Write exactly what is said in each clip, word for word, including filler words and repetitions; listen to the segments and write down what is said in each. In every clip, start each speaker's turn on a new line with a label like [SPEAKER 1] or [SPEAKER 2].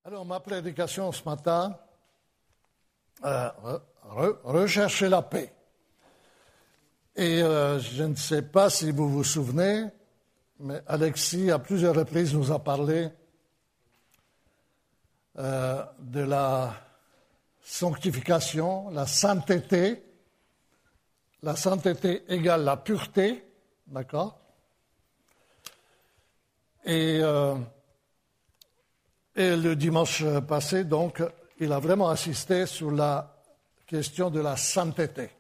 [SPEAKER 1] Alors, ma prédication ce matin, euh, re, rechercher la paix. Et euh, je ne sais pas si vous vous souvenez, mais Alexis, à plusieurs reprises, nous a parlé euh, de la sanctification, la sainteté. La sainteté égale la pureté, d'accord ? Et, euh, et le dimanche passé, donc, il a vraiment insisté sur la question de la sainteté.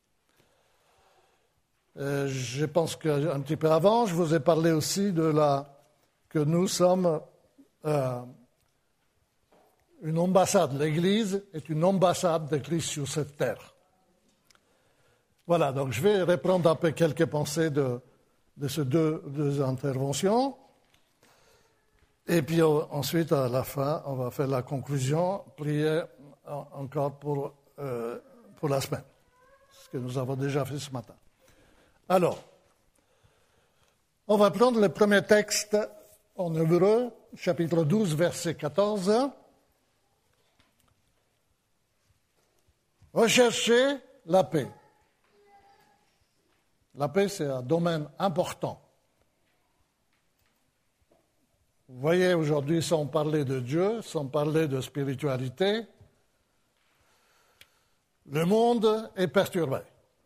[SPEAKER 1] Euh, je pense qu'un petit peu avant, je vous ai parlé aussi de la que nous sommes euh, une ambassade. L'Église est une ambassade de Christ sur cette terre. Voilà, donc je vais reprendre un peu quelques pensées de, de ces deux, deux interventions. Et puis ensuite, à la fin, on va faire la conclusion, prier encore pour, euh, pour la semaine, ce que nous avons déjà fait ce matin. Alors, on va prendre le premier texte en Hébreu, chapitre douze, verset quatorze. Recherchez la paix. La paix, c'est un domaine important. Vous voyez, aujourd'hui, sans parler de Dieu, sans parler de spiritualité, le monde est perturbé.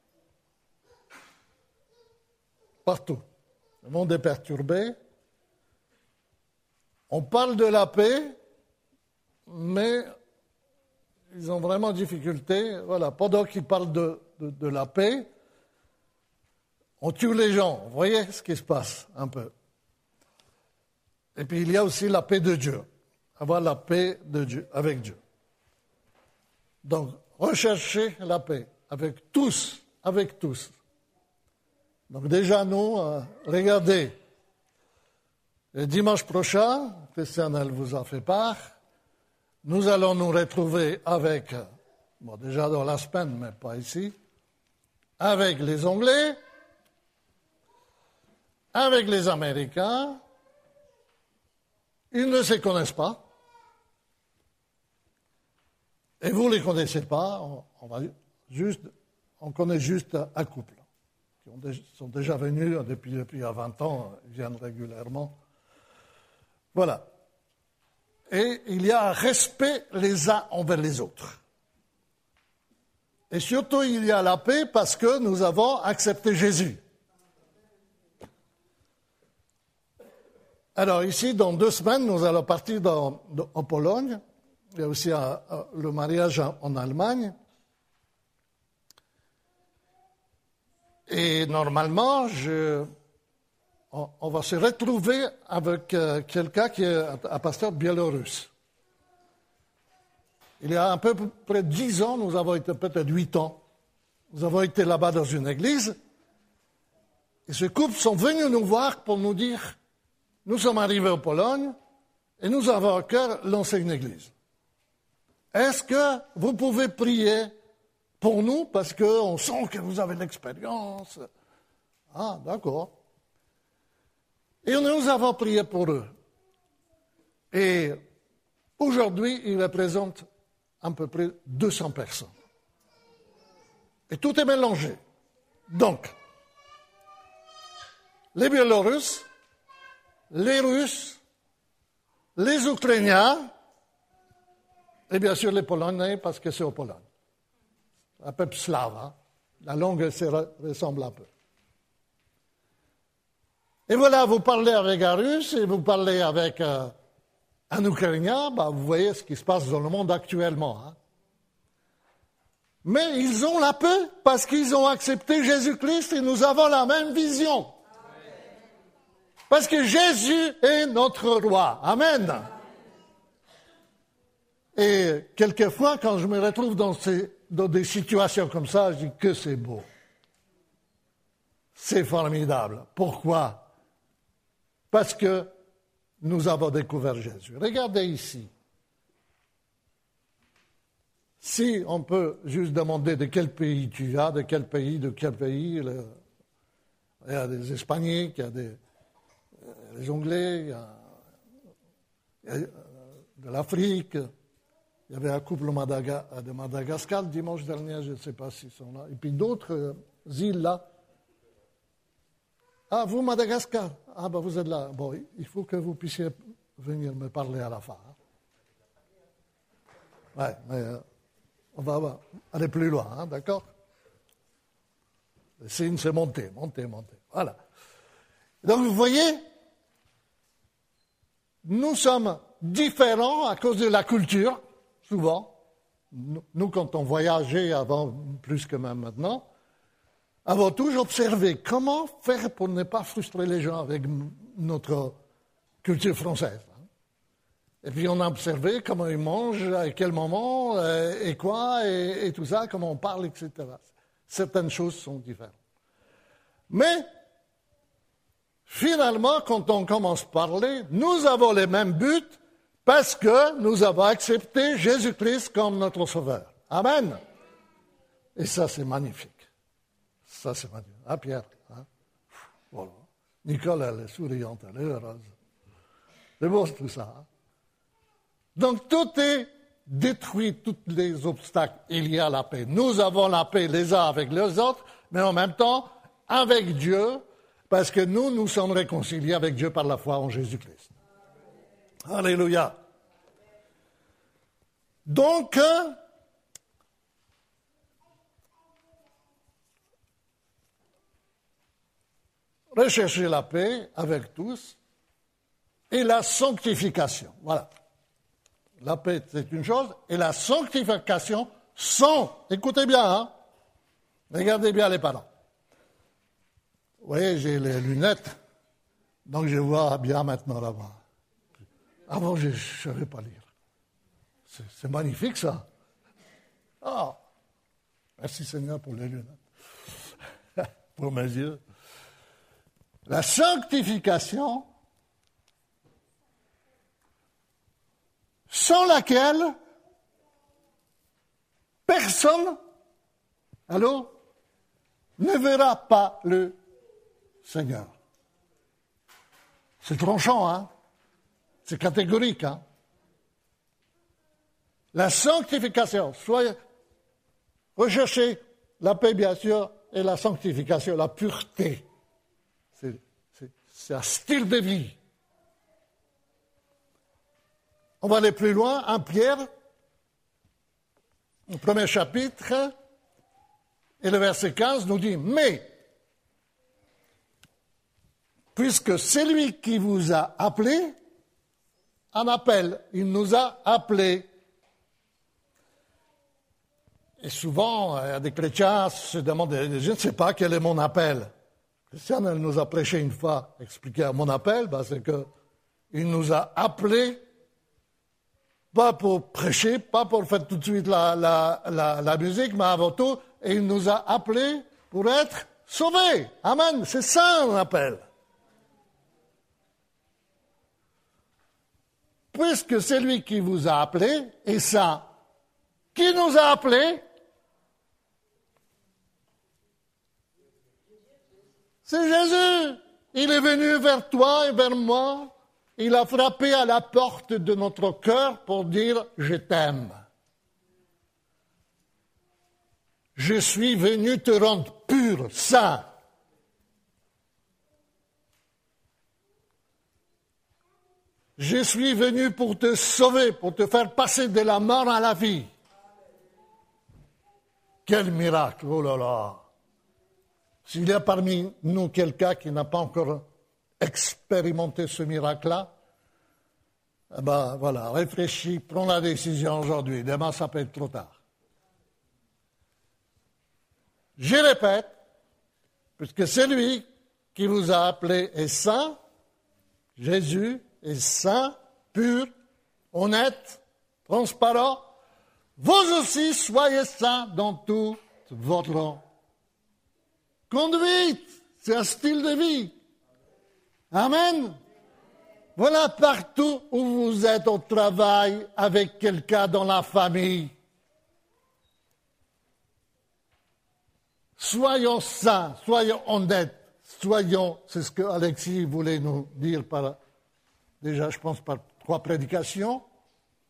[SPEAKER 1] Partout. Le monde est perturbé. On parle de la paix, mais ils ont vraiment difficulté. Voilà, pendant qu'ils parlent de, de, de la paix, on tue les gens. Vous voyez ce qui se passe un peu. Et puis il y a aussi la paix de Dieu. Avoir la paix de Dieu, avec Dieu. Donc, rechercher la paix avec tous, avec tous. Donc déjà, nous, euh, regardez, le dimanche prochain, Christian, elle vous a fait part, nous allons nous retrouver avec, bon déjà dans la semaine, mais pas ici, avec les Anglais, avec les Américains. Ils ne se connaissent pas. Et vous ne les connaissez pas. On, on, va juste, on connaît juste un couple qui ont, sont déjà venus depuis, depuis vingt ans, ils viennent régulièrement. Voilà. Et il y a un respect les uns envers les autres. Et surtout, il y a la paix parce que nous avons accepté Jésus. Alors ici, dans deux semaines, nous allons partir dans, dans, en Pologne. Il y a aussi un, un, le mariage en, en Allemagne. Et normalement, je, on, on va se retrouver avec euh, quelqu'un qui est un pasteur biélorusse. Il y a à peu près dix ans, nous avons été peut-être huit ans, nous avons été là-bas dans une église. Et ce couple sont venus nous voir pour nous dire: nous sommes arrivés en Pologne et nous avons à cœur lancer une église. Est-ce que vous pouvez prier pour nous parce qu'on sent que vous avez l'expérience? Ah, d'accord. Et nous avons prié pour eux. Et aujourd'hui, ils représentent à peu près deux cents personnes. Et tout est mélangé. Donc, les Biélorusses, les Russes, les Ukrainiens, et bien sûr les Polonais, parce que c'est au Pologne. Un peuple slave, hein? La langue se ressemble un peu. Et voilà, vous parlez avec un Russe et vous parlez avec euh, un Ukrainien, bah, vous voyez ce qui se passe dans le monde actuellement. Hein? Mais ils ont la paix parce qu'ils ont accepté Jésus-Christ et nous avons la même vision. Parce que Jésus est notre roi. Amen. Et quelquefois, quand je me retrouve dans, ces, dans des situations comme ça, je dis que c'est beau. C'est formidable. Pourquoi? Parce que nous avons découvert Jésus. Regardez ici. Si on peut juste demander de quel pays tu as, de quel pays, de quel pays, le, il y a des Hispaniques, il y a des... les Anglais, il y a, il y a de l'Afrique. Il y avait un couple Madaga- de Madagascar dimanche dernier, je ne sais pas s'ils sont là. Et puis d'autres euh, îles là. Ah, vous, Madagascar? Ah, ben vous êtes là. Bon, il faut que vous puissiez venir me parler à la fin. Hein. Ouais, mais euh, on va aller plus loin, hein, d'accord? Le signe, c'est monter, monter, monter. Voilà. Donc, vous voyez, nous sommes différents à cause de la culture, souvent. Nous, quand on voyageait avant, plus que même maintenant, avons toujours observé comment faire pour ne pas frustrer les gens avec notre culture française. Et puis on a observé comment ils mangent, à quel moment, euh, et quoi, et, et tout ça, comment on parle, et cetera. Certaines choses sont différentes. Mais, finalement, quand on commence à parler, nous avons les mêmes buts parce que nous avons accepté Jésus-Christ comme notre Sauveur. Amen. Et ça, c'est magnifique. Ça, c'est magnifique. Ah, Pierre. Hein? Voilà. Nicole, elle est souriante, elle est heureuse. C'est beau tout ça. Hein? Donc, tout est détruit, tous les obstacles. Il y a la paix. Nous avons la paix les uns avec les autres, mais en même temps, avec Dieu, parce que nous, nous sommes réconciliés avec Dieu par la foi en Jésus-Christ. Alléluia. Donc, rechercher la paix avec tous et la sanctification. Voilà. La paix, c'est une chose, et la sanctification sont, écoutez bien, hein, regardez bien les parents. Vous voyez, j'ai les lunettes, donc je vois bien maintenant là-bas. Avant, je ne savais pas lire. C'est, c'est magnifique, ça. Ah, merci Seigneur pour les lunettes, pour mes yeux. La sanctification, sans laquelle personne, allô, ne verra pas le Seigneur. C'est tranchant, hein? C'est catégorique, hein? La sanctification, soyez, recherchez la paix, bien sûr, et la sanctification, la pureté. C'est, c'est, c'est un style de vie. On va aller plus loin. un Pierre, au premier chapitre, et le verset quinze nous dit « Mais, puisque c'est lui qui vous a appelé, un appel, il nous a appelés. » Et souvent, il y a des chrétiens se demandent « Je ne sais pas quel est mon appel. » Christiane, elle nous a prêché une fois, expliqué mon appel, ben c'est qu'il nous a appelés, pas pour prêcher, pas pour faire tout de suite la, la, la, la musique, mais avant tout, et il nous a appelés pour être sauvés. Amen. C'est ça un appel. Puisque c'est lui qui vous a appelés, et ça, qui nous a appelés? C'est Jésus. Il est venu vers toi et vers moi. Il a frappé à la porte de notre cœur pour dire « Je t'aime ». Je suis venu te rendre pur, saint. Je suis venu pour te sauver, pour te faire passer de la mort à la vie. Quel miracle, oh là là! S'il y a parmi nous quelqu'un qui n'a pas encore expérimenter ce miracle-là, eh ben voilà, réfléchis, prends la décision aujourd'hui. Demain, ça peut être trop tard. Je répète, puisque c'est lui qui vous a appelé est saint, Jésus est saint, pur, honnête, transparent, vous aussi soyez saints dans toute votre conduite. C'est un style de vie. Amen. Voilà partout où vous êtes au travail, avec quelqu'un dans la famille. Soyons saints, soyons honnêtes, soyons, c'est ce que Alexis voulait nous dire par, déjà je pense par trois prédications,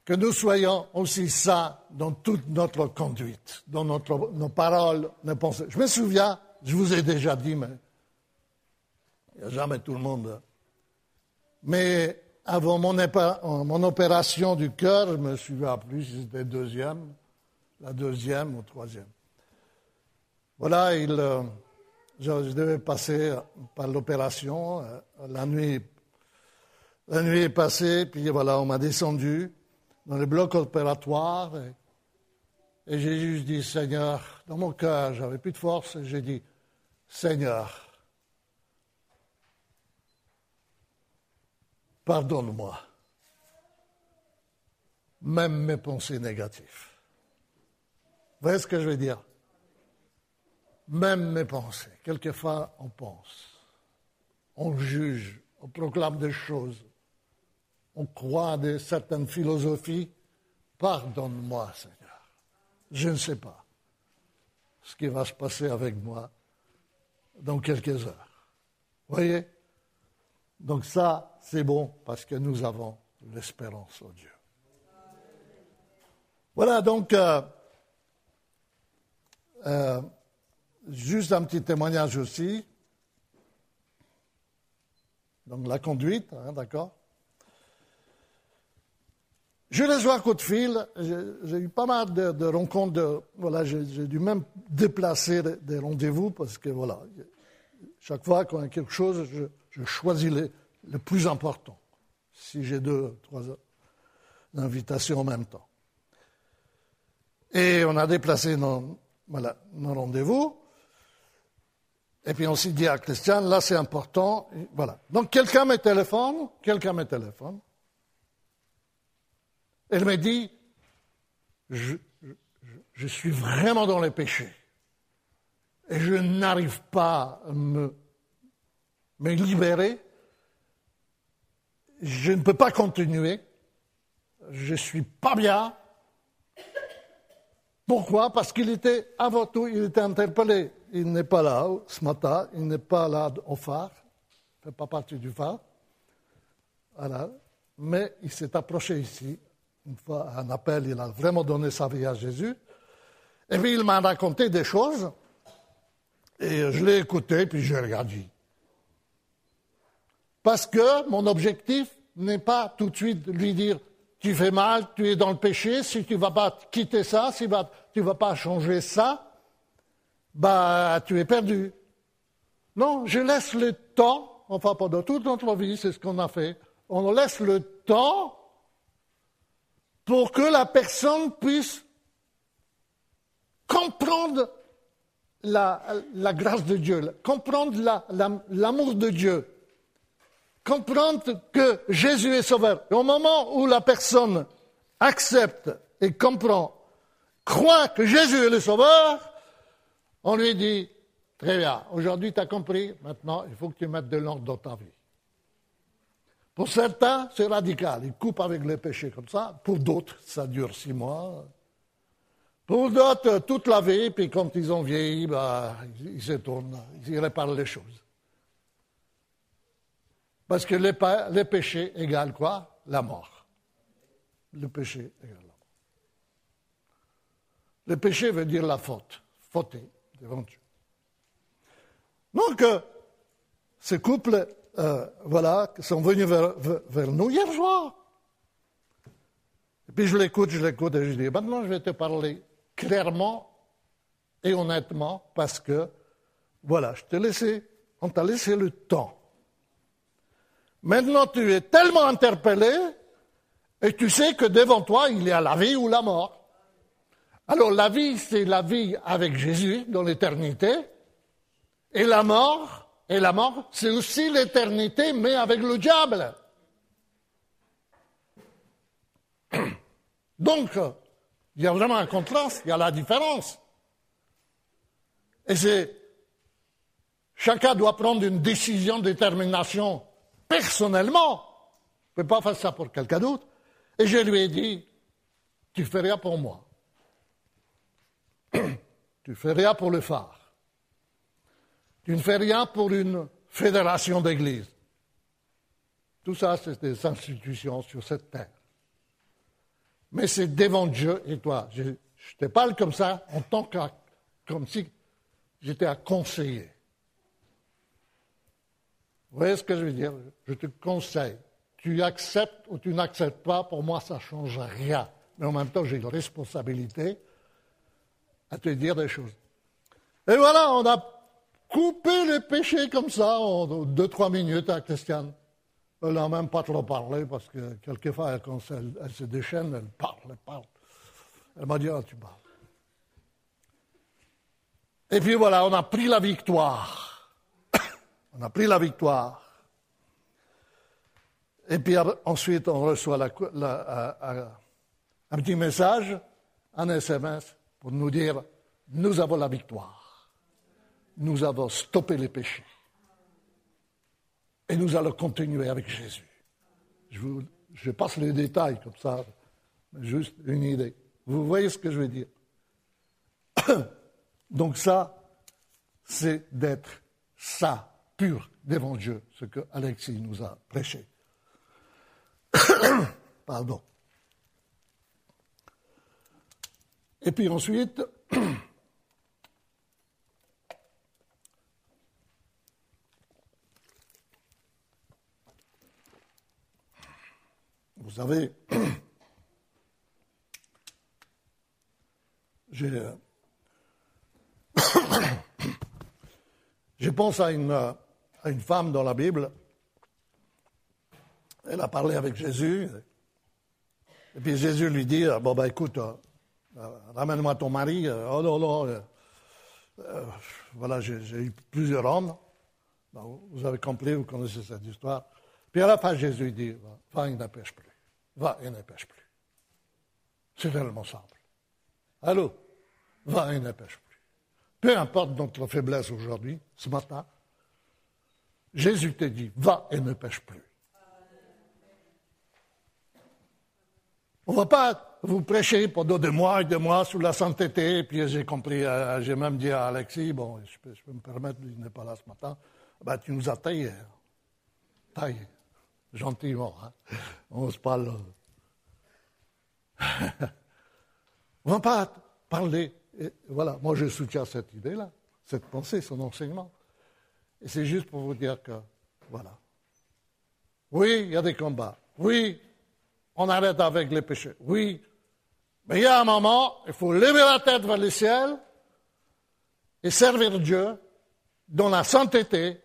[SPEAKER 1] que nous soyons aussi saints dans toute notre conduite, dans notre, nos paroles, nos pensées. Je me souviens, je vous ai déjà dit, mais il n'y a jamais tout le monde. Mais avant mon, épa, mon opération du cœur, je ne me souviens plus si c'était deuxième, la deuxième ou troisième. Voilà, il, euh, je, je devais passer par l'opération. Euh, la nuit, la nuit est passée, puis voilà, on m'a descendu dans le bloc opératoire. Et, et j'ai juste dit, Seigneur, dans mon cœur, j'avais plus de force, et j'ai dit, Seigneur, pardonne-moi, même mes pensées négatives. Vous voyez ce que je veux dire? Même mes pensées. Quelquefois, on pense, on juge, on proclame des choses, on croit à des, certaines philosophies. Pardonne-moi, Seigneur. Je ne sais pas ce qui va se passer avec moi dans quelques heures. Vous voyez? Donc ça, c'est bon parce que nous avons l'espérance en Dieu. Voilà, donc, euh, euh, juste un petit témoignage aussi. Donc la conduite, hein, d'accord? Je les vois un coup de fil, j'ai, j'ai eu pas mal de, de rencontres, de, voilà, j'ai, j'ai dû même déplacer des, des rendez-vous parce que voilà, chaque fois qu'on a quelque chose, je, je choisis les, le plus important, si j'ai deux, trois invitations en même temps. Et on a déplacé nos, voilà, nos rendez-vous, et puis on s'est dit à Christian, là c'est important, voilà. Donc quelqu'un me téléphone, quelqu'un me téléphone, elle me dit, je, je, je suis vraiment dans les péchés, et je n'arrive pas à me, me libérer, je ne peux pas continuer, je ne suis pas bien. Pourquoi? Parce qu'il était, avant tout, il était interpellé. Il n'est pas là ce matin, il n'est pas là au phare, il ne fait pas partie du phare. Voilà. Mais il s'est approché ici, une fois à un appel, il a vraiment donné sa vie à Jésus. Et puis il m'a raconté des choses, et je l'ai écouté, puis j'ai regardé. Parce que mon objectif n'est pas tout de suite lui dire « tu fais mal, tu es dans le péché, si tu ne vas pas quitter ça, si tu ne vas pas changer ça, bah, tu es perdu. » Non, je laisse le temps, enfin pendant toute notre vie, c'est ce qu'on a fait, on laisse le temps pour que la personne puisse comprendre la, la grâce de Dieu, comprendre la, la, l'amour de Dieu. Comprendre que Jésus est sauveur. Et au moment où la personne accepte et comprend, croit que Jésus est le sauveur, on lui dit, très bien, aujourd'hui tu as compris, maintenant il faut que tu mettes de l'ordre dans ta vie. Pour certains, c'est radical, ils coupent avec les péchés comme ça. Pour d'autres, ça dure six mois. Pour d'autres, toute la vie, puis quand ils ont vieilli, bah, ils se tournent, ils réparent les choses. Parce que les, les péchés égale quoi? La mort. Le péché égale la mort. Le péché veut dire la faute. Fauter devant Dieu. Donc, euh, ces couples, euh, voilà, sont venus vers, vers, vers nous hier soir. Et puis je l'écoute, je l'écoute, et je dis, maintenant je vais te parler clairement et honnêtement, parce que, voilà, je t'ai laissé, on t'a laissé le temps. Maintenant, tu es tellement interpellé et tu sais que devant toi, il y a la vie ou la mort. Alors, la vie, c'est la vie avec Jésus dans l'éternité. Et la mort, et la mort, c'est aussi l'éternité, mais avec le diable. Donc, il y a vraiment un contraste, il y a la différence. Et c'est, chacun doit prendre une décision, détermination personnellement. Je ne peux pas faire ça pour quelqu'un d'autre. Et je lui ai dit, tu fais rien pour moi. Tu fais rien pour le phare. Tu ne fais rien pour une fédération d'églises. Tout ça, c'est des institutions sur cette terre. mais c'est devant Dieu et toi. Je, je te parle comme ça, en tant que, comme si j'étais à conseiller. Vous voyez ce que je veux dire? Je te conseille. Tu acceptes ou tu n'acceptes pas, pour moi, ça ne change rien. Mais en même temps, j'ai une responsabilité à te dire des choses. Et voilà, on a coupé les péchés comme ça, en deux, trois minutes à Christiane. Elle n'a même pas trop parlé, parce que quelquefois, quand elle, elle se déchaîne, elle parle, elle parle. Elle m'a dit, ah, tu parles. Et puis voilà, on a pris la victoire. On a pris la victoire. Et puis ensuite, on reçoit la, la, un, un petit message, un S M S, pour nous dire, nous avons la victoire. Nous avons stoppé les péchés. Et nous allons continuer avec Jésus. Je, vous, je passe les détails comme ça, juste une idée. Vous voyez ce que je veux dire? Donc ça, c'est d'être ça, pur devant Dieu, ce que Alexis nous a prêché. Pardon. Et puis ensuite, vous savez, j'ai, je pense à une, à une femme dans la Bible. Elle a parlé avec Jésus. Et puis Jésus lui dit, bon ben écoute, euh, ramène-moi ton mari. Oh non, non. Euh, euh, voilà, j'ai, j'ai eu plusieurs hommes. Bon, vous avez compris, vous connaissez cette histoire. Puis à la fin, Jésus dit, va et ne pêche plus. Va et ne pêche plus. C'est tellement simple. Allô? Va et ne pêche plus. Peu importe notre faiblesse aujourd'hui, ce matin, Jésus te dit, va et ne pêche plus. On ne va pas vous prêcher pendant des mois et des mois sous la sainteté, et puis j'ai compris, euh, j'ai même dit à Alexis, bon, je peux, je peux me permettre, il n'est pas là ce matin, ben, tu nous as taillé. Taillé. Gentiment. Hein. On se parle. On ne va pas parler. Et voilà, moi je soutiens cette idée-là, cette pensée, son enseignement. Et c'est juste pour vous dire que, voilà. Oui, il y a des combats. Oui, on arrête avec les péchés. Oui, mais il y a un moment, il faut lever la tête vers le ciel et servir Dieu dans la sainteté.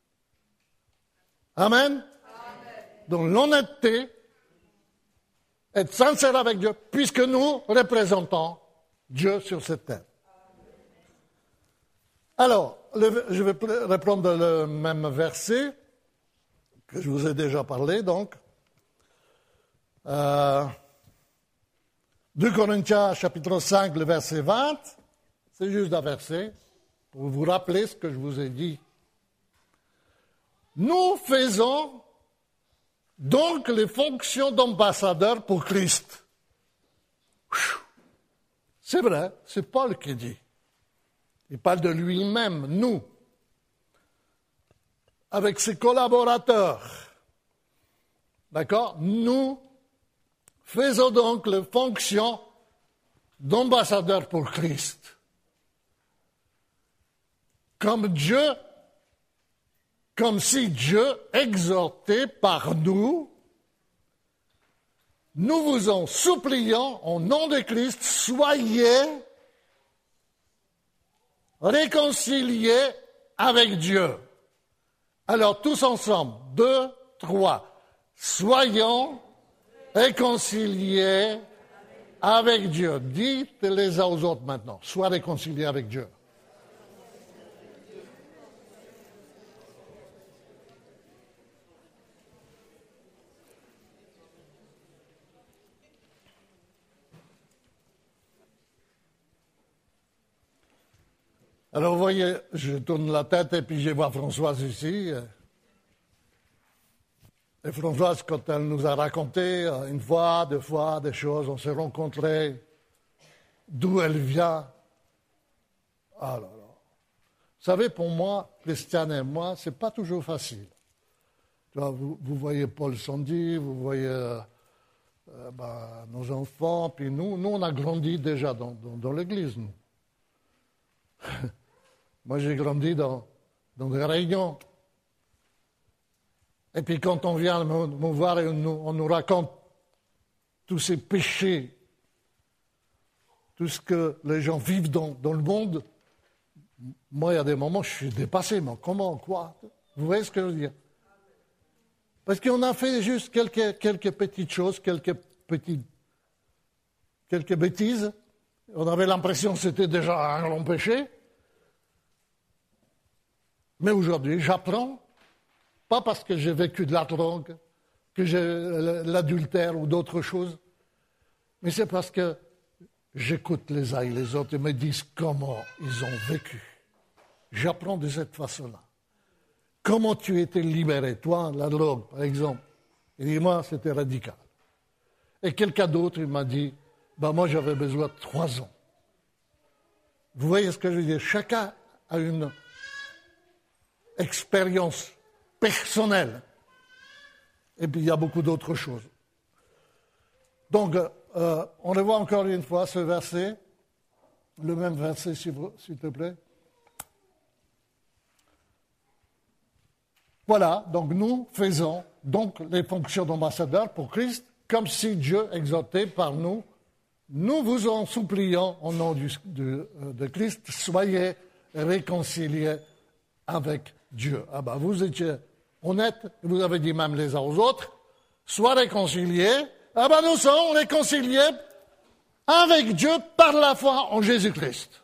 [SPEAKER 1] Amen. Dans l'honnêteté, être sincère avec Dieu, puisque nous représentons Dieu sur cette terre. Alors, le, je vais reprendre le même verset que je vous ai déjà parlé, donc. Euh, deux Corinthiens, chapitre cinq, le verset vingt, c'est juste un verset, pour vous rappeler ce que je vous ai dit. Nous faisons donc les fonctions d'ambassadeurs pour Christ. C'est vrai, c'est Paul qui dit. Il parle de lui-même, nous, avec ses collaborateurs. D'accord? Nous faisons donc les fonctions d'ambassadeurs pour Christ. Comme Dieu, comme si Dieu exhortait par nous, nous vous en supplions, au nom de Christ, soyez réconciliés avec Dieu. Alors, tous ensemble, deux, trois. Soyons réconciliés avec Dieu. Dites les uns aux autres maintenant. Sois réconciliés avec Dieu. Alors, vous voyez, je tourne la tête et puis je vois Françoise ici. Et Françoise, quand elle nous a raconté une fois, deux fois des choses, on s'est rencontrés, d'où elle vient. Ah là là. Vous savez, pour moi, Christiane et moi, c'est pas toujours facile. Tu vois, vous, vous voyez Paul Sandy, vous voyez euh, euh, ben, nos enfants, puis nous, nous, on a grandi déjà dans, dans, dans l'église, nous. Moi, j'ai grandi dans, dans des réunions. Et puis quand on vient me, me voir et on nous, on nous raconte tous ces péchés, tout ce que les gens vivent dans, dans le monde, moi, il y a des moments, je suis dépassé. Mais comment, quoi? Vous voyez ce que je veux dire? Parce qu'on a fait juste quelques, quelques petites choses, quelques petites, quelques bêtises. On avait l'impression que c'était déjà un grand péché. Mais aujourd'hui, j'apprends, pas parce que j'ai vécu de la drogue, que j'ai l'adultère ou d'autres choses, mais c'est parce que j'écoute les uns et les autres et me disent comment ils ont vécu. J'apprends de cette façon-là. Comment tu étais libéré, toi, la drogue, par exemple. Il dit, moi, c'était radical. Et quelqu'un d'autre, il m'a dit, ben moi, j'avais besoin de trois ans. Vous voyez ce que je veux dire? Chacun a une expérience personnelle. Et puis, il y a beaucoup d'autres choses. Donc, euh, on revoit encore une fois ce verset, le même verset, s'il te plaît. Voilà, donc nous faisons donc les fonctions d'ambassadeurs pour Christ, comme si Dieu exhortait par nous. Nous vous en supplions au nom du, de, de Christ, soyez réconciliés avec Dieu. Ah ben, vous étiez honnêtes, vous avez dit même les uns aux autres, sois réconciliés. Ah ben, nous sommes réconciliés avec Dieu par la foi en Jésus-Christ.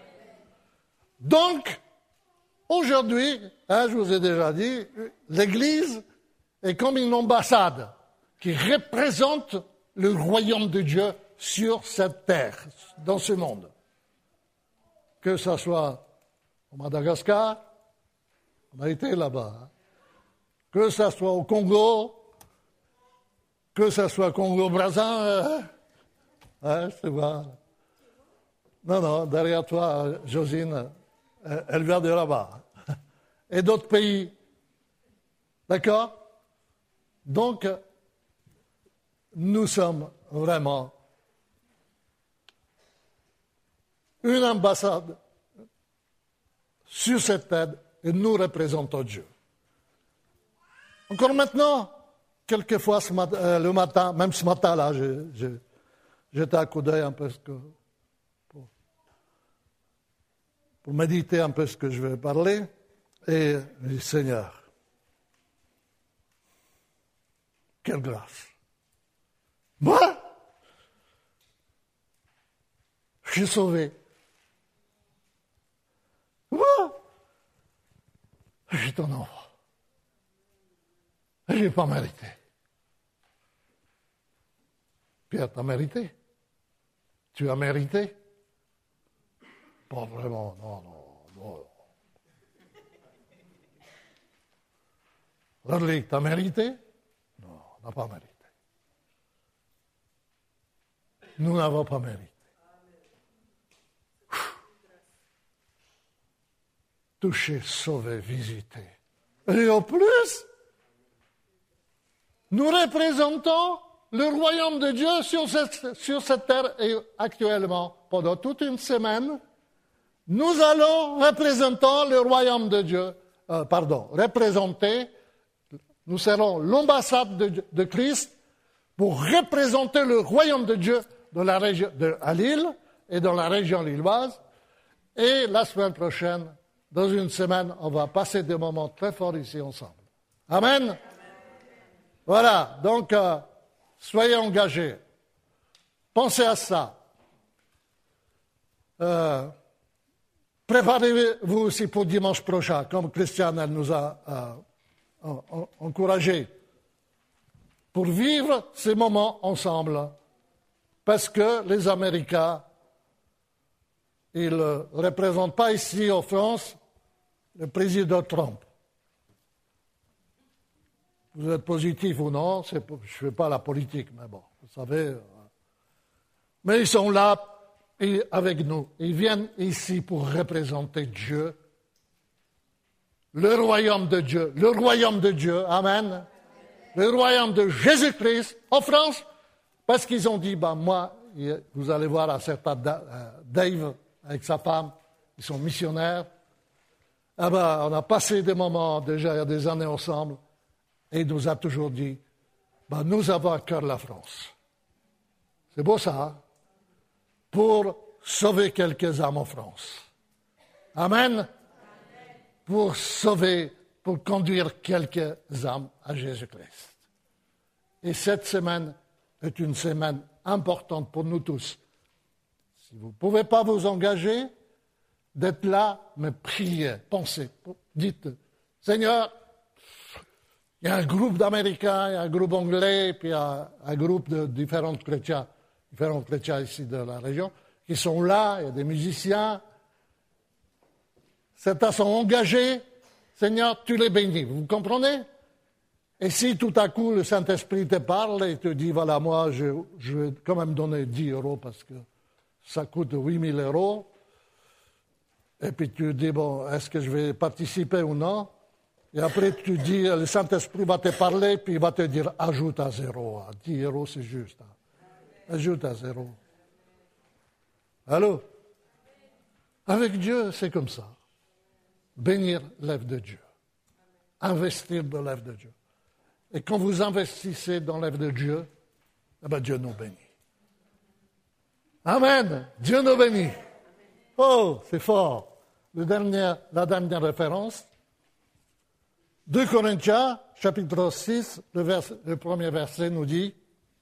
[SPEAKER 1] Donc, aujourd'hui, hein, je vous ai déjà dit, l'Église est comme une ambassade qui représente le royaume de Dieu sur cette terre, dans ce monde. Que ce soit au Madagascar, on a été là-bas, hein, que ce soit au Congo, que ce soit au Congo-Brazza, hein, hein, je te vois. Non, non, derrière toi, Josine, elle vient de là-bas. Et d'autres pays. D'accord? Donc, nous sommes vraiment une ambassade sur cette terre et nous représentons Dieu. Encore maintenant, quelquefois ce matin, euh, le matin, même ce matin-là, j'ai, j'ai, j'étais à coup d'œil un peu ce que, pour, pour méditer un peu ce que je vais parler. Et je dis, Seigneur, quelle grâce. Moi, je suis sauvé. Moi, je suis ton enfant. Je n'ai pas mérité. Pierre, tu as mérité. Tu as mérité. Pas vraiment, non, non, non. Rodrigue, tu as mérité? Non, on n'a pas mérité. Nous n'avons pas mérité. Touché, sauvé, visité. Et en plus, nous représentons le royaume de Dieu sur cette, sur cette terre et actuellement, pendant toute une semaine, nous allons représenter le royaume de Dieu, euh, pardon, représenter, nous serons l'ambassade de, de Christ pour représenter le royaume de Dieu dans la région, de, à Lille et dans la région lilloise. Et la semaine prochaine, dans une semaine, on va passer des moments très forts ici ensemble. Amen. Amen. Voilà, donc euh, soyez engagés. Pensez à ça. Euh, préparez-vous aussi pour dimanche prochain, comme Christiane elle nous a euh, encouragés, pour vivre ces moments ensemble, parce que les Américains, ils ne représentent pas ici en France le président Trump. Vous êtes positif ou non, c'est, je ne fais pas la politique, mais bon, vous savez. Euh, mais ils sont là et avec nous. Ils viennent ici pour représenter Dieu, le royaume de Dieu, le royaume de Dieu, amen, le royaume de Jésus-Christ en France, Parce qu'ils ont dit, ben moi, vous allez voir un certain Dave avec sa femme, ils sont missionnaires. Ah ben, on a passé des moments déjà il y a des années ensemble et il nous a toujours dit, ben, nous avons à cœur la France. C'est beau ça, hein? Pour sauver quelques âmes en France. Amen. Amen. Pour sauver, pour conduire quelques âmes à Jésus-Christ. Et cette semaine est une semaine importante pour nous tous. Si vous ne pouvez pas vous engager, d'être là, mais priez, pensez, dites, Seigneur, il y a un groupe d'Américains, il y a un groupe anglais, puis il y a un groupe de différents chrétiens, différents chrétiens ici de la région, qui sont là, il y a des musiciens. Certains sont engagés, Seigneur, tu les bénis, vous comprenez? Et si tout à coup le Saint-Esprit te parle et te dit, voilà, moi, je, je vais quand même donner dix euros parce que ça coûte huit mille euros, et puis tu dis, bon, est-ce que je vais participer ou non? Et après tu dis, le Saint-Esprit va te parler, puis il va te dire, ajoute à zéro, dix euros c'est juste, ajoute à zéro. Allô? Avec Dieu, c'est comme ça. Bénir l'œuvre de Dieu. Investir dans l'œuvre de Dieu. Et quand vous investissez dans l'œuvre de Dieu, eh bien Dieu nous bénit. Amen. Dieu nous bénit. Oh, c'est fort. Le dernier, la dernière référence, deux Corinthiens, chapitre six, le, vers, le premier verset nous dit,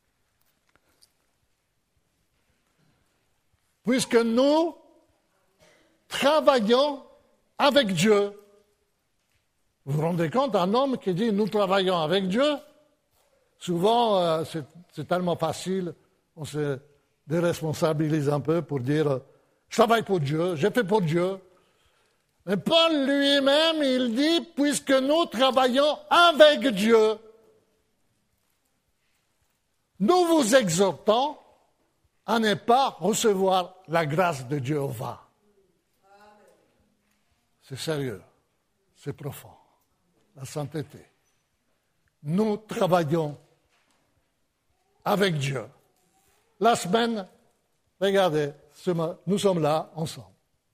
[SPEAKER 1] « Puisque nous travaillons avec Dieu. » Vous vous rendez compte, un homme qui dit « nous travaillons avec Dieu », souvent euh, c'est, c'est tellement facile, on se déresponsabilise un peu pour dire « je travaille pour Dieu, j'ai fait pour Dieu ». Mais Paul lui-même, il dit « puisque nous travaillons avec Dieu, nous vous exhortons à ne pas recevoir la grâce de Dieu au vain. » C'est sérieux, c'est profond. La sainteté. Nous travaillons avec Dieu. La semaine, regardez, nous sommes là ensemble.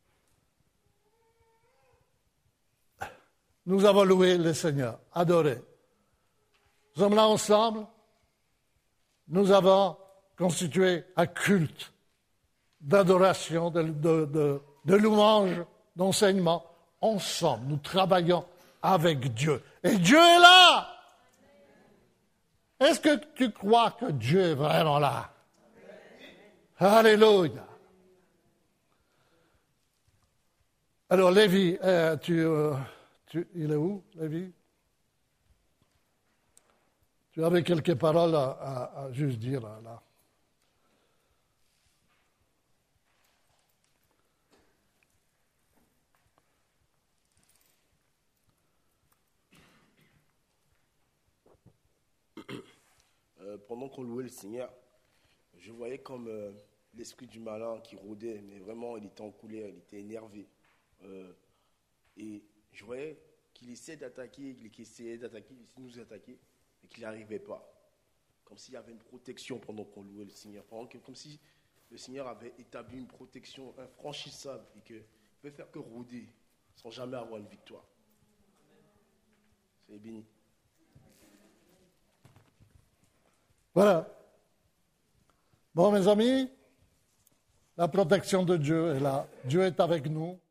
[SPEAKER 1] Nous avons loué le Seigneur, adoré. Nous sommes là ensemble. Nous avons constitué un culte d'adoration, de, de, de, de louange, d'enseignement. Ensemble, nous travaillons avec Dieu. Et Dieu est là. Est-ce que tu crois que Dieu est vraiment là? Alléluia. Alors, Lévi, euh, tu, euh, tu, il est où, Lévi? Tu avais quelques paroles à, à, à juste dire là.
[SPEAKER 2] Pendant qu'on louait le Seigneur, je voyais comme euh, l'esprit du malin qui rôdait, mais vraiment il était en colère, il était énervé. Euh, et je voyais qu'il essayait d'attaquer, qu'il essayait d'attaquer, il essayait de nous attaquer, mais qu'il n'y arrivait pas. Comme s'il y avait une protection pendant qu'on louait le Seigneur. Pendant que, comme si le Seigneur avait établi une protection infranchissable et qu'il ne pouvait faire que rôder sans jamais avoir une victoire. C'est béni.
[SPEAKER 1] Voilà. Bon, mes amis, la protection de Dieu est là. Dieu est avec nous.